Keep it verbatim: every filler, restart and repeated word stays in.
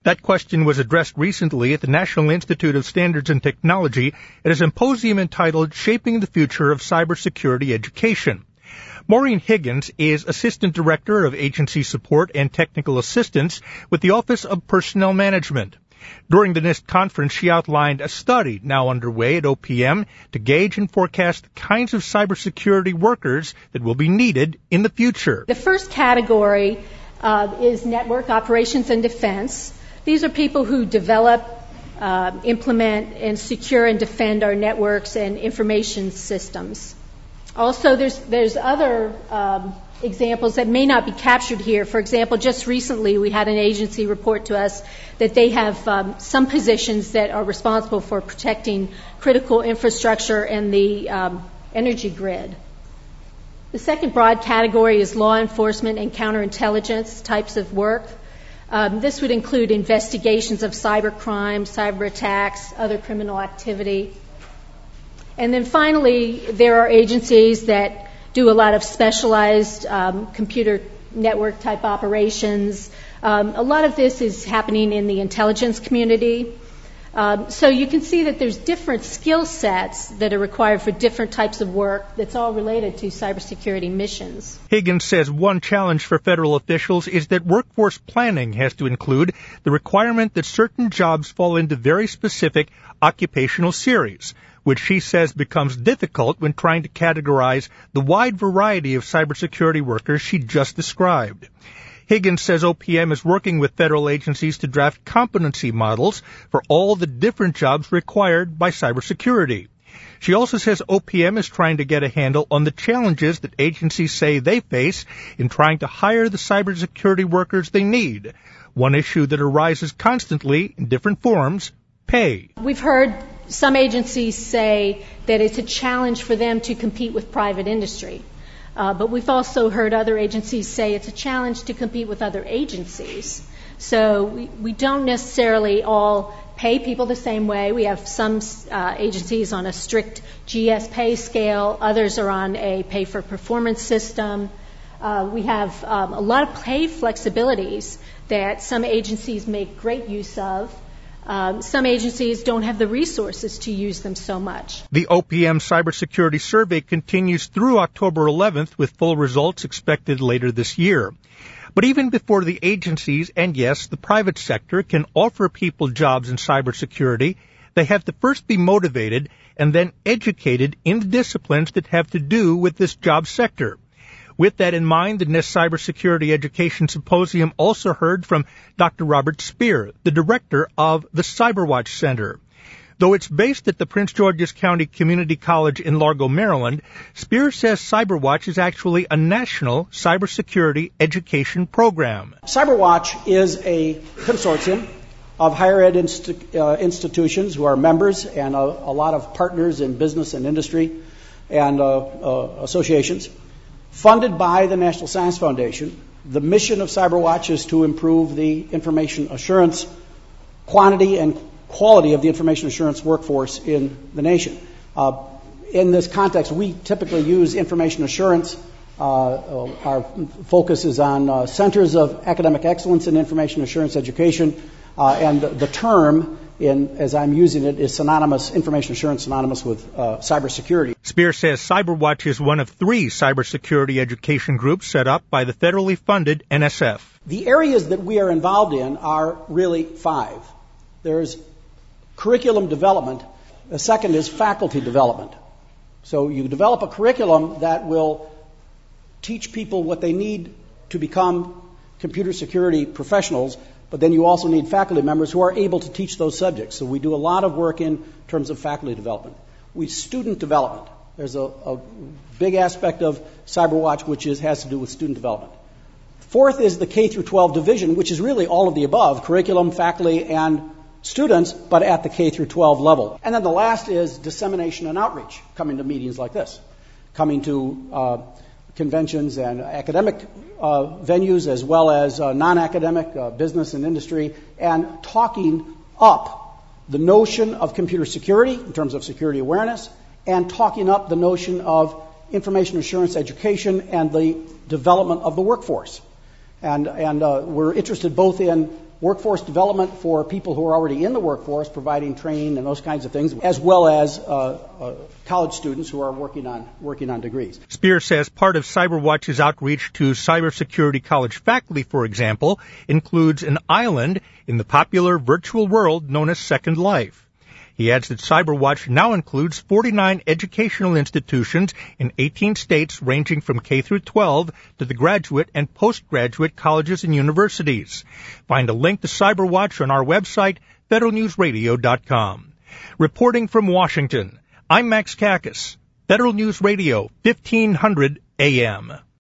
That question was addressed recently at the National Institute of Standards and Technology at a symposium entitled Shaping the Future of Cybersecurity Education. Maureen Higgins is Assistant Director of Agency Support and Technical Assistance with the Office of Personnel Management. During the NIST conference, she outlined a study now underway at O P M to gauge and forecast the kinds of cybersecurity workers that will be needed in the future. The first category uh, is network operations and defense. These are people who develop, uh, implement, and secure and defend our networks and information systems. Also, there's there's other um, examples that may not be captured here. For example, just recently we had an agency report to us that they have um, some positions that are responsible for protecting critical infrastructure and the um, energy grid. The second broad category is law enforcement and counterintelligence types of work. Um, this would include investigations of cyber crime, cyber attacks, other criminal activity. And then finally, there are agencies that do a lot of specialized um, computer network type operations. Um, a lot of this is happening in the intelligence community. Um, so you can see that there's different skill sets that are required for different types of work that's all related to cybersecurity missions. Higgins says one challenge for federal officials is that workforce planning has to include the requirement that certain jobs fall into very specific occupational series, which she says becomes difficult when trying to categorize the wide variety of cybersecurity workers she just described. Higgins says O P M is working with federal agencies to draft competency models for all the different jobs required by cybersecurity. She also says O P M is trying to get a handle on the challenges that agencies say they face in trying to hire the cybersecurity workers they need. One issue that arises constantly in different forms, pay. We've heard some agencies say that it's a challenge for them to compete with private industry. Uh, but we've also heard other agencies say it's a challenge to compete with other agencies. So we, we don't necessarily all pay people the same way. We have some uh, agencies on a strict G S pay scale. Others are on a pay-for-performance system. Uh, we have um, a lot of pay flexibilities that some agencies make great use of. Um, some agencies don't have the resources to use them so much. The O P M Cybersecurity Survey continues through October eleventh with full results expected later this year. But even before the agencies and, yes, the private sector can offer people jobs in cybersecurity, they have to first be motivated and then educated in the disciplines that have to do with this job sector. With that in mind, the NIST Cybersecurity Education Symposium also heard from Doctor Robert Spear, the director of the CyberWatch Center. Though it's based at the Prince George's County Community College in Largo, Maryland, Spear says CyberWatch is actually a national cybersecurity education program. CyberWatch is a consortium of higher ed inst- uh, institutions who are members and a, a lot of partners in business and industry and uh, uh, associations, funded by the National Science Foundation. The mission of CyberWatch is to improve the information assurance quantity and quality of the information assurance workforce in the nation. Uh, in this context, we typically use information assurance. Uh, our focus is on uh, centers of academic excellence in information assurance education, uh, and the term, in, as I'm using it, is synonymous, information assurance synonymous with uh, cybersecurity. Spear says CyberWatch is one of three cybersecurity education groups set up by the federally funded N S F. The areas that we are involved in are really five. There's curriculum development. The second is faculty development. So you develop a curriculum that will teach people what they need to become computer security professionals, but then you also need faculty members who are able to teach those subjects. So we do a lot of work in terms of faculty development. We student development. There's a, a big aspect of CyberWatch which is, has to do with student development. Fourth is the K through twelve division, which is really all of the above, curriculum, faculty, and students, but at the K through twelve level. And then the last is dissemination and outreach, coming to meetings like this, coming to uh, conventions and academic uh, venues as well as uh, non-academic uh, business and industry, and talking up the notion of computer security in terms of security awareness, and talking up the notion of information assurance education and the development of the workforce. And, and uh, we're interested both in workforce development for people who are already in the workforce, providing training and those kinds of things, as well as uh, uh, college students who are working on working on degrees. Spear says part of CyberWatch's outreach to cybersecurity college faculty, for example, includes an island in the popular virtual world known as Second Life. He adds that CyberWatch now includes forty-nine educational institutions in eighteen states ranging from K through twelve to the graduate and postgraduate colleges and universities. Find a link to CyberWatch on our website, federal news radio dot com. Reporting from Washington, I'm Max Kakis, Federal News Radio, fifteen hundred A M.